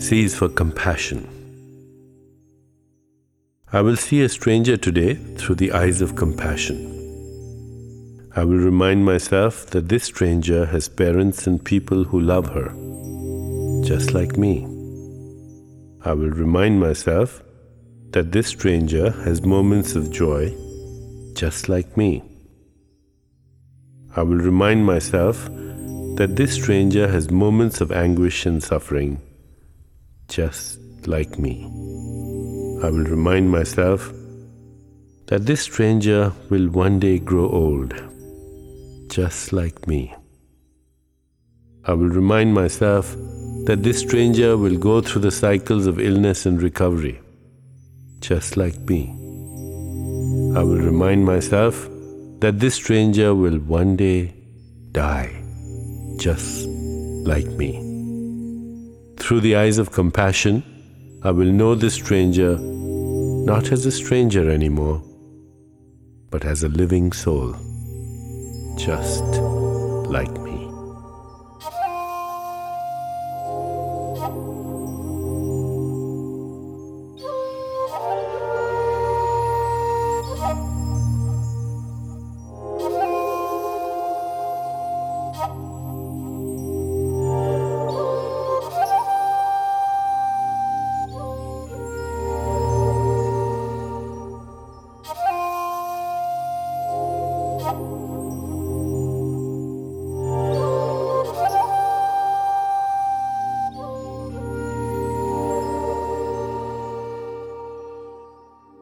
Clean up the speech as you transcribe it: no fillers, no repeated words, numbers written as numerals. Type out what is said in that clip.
C is for compassion. I will see a stranger today through the eyes of compassion. I will remind myself that this stranger has parents and people who love her, just like me. I will remind myself that this stranger has moments of joy, just like me. I will remind myself that this stranger has moments of anguish and suffering, just like me. I will remind myself that this stranger will one day grow old, just like me. I will remind myself that this stranger will go through the cycles of illness and recovery, just like me. I will remind myself that this stranger will one day die, just like me. Through the eyes of compassion, I will know this stranger not as a stranger anymore, but as a living soul, just like me.